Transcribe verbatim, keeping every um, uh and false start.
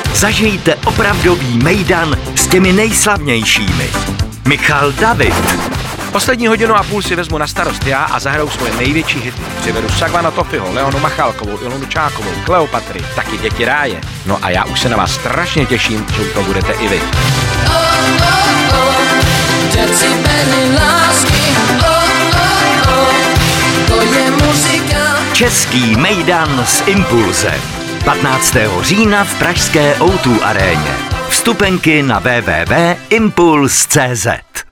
Zažijte opravdový mejdan s těmi nejslavnějšími. Michal David. Poslední hodinu a půl si vezmu na starost já a zahraju svoje největší hity. Přivedu Sagvana Tofiho, Leonu Machálkovou, Ilonu Čákovou, Kleopatry, taky Děti ráje. No a já už se na vás strašně těším, že u toho budete i vy. Oh, oh, oh, decibely lásky, oh, oh, oh, to je muzika. Český mejdan s Impulzem. patnáctého října v pražské ó dva aréně. Vstupenky na w w w tečka impuls tečka cé zet.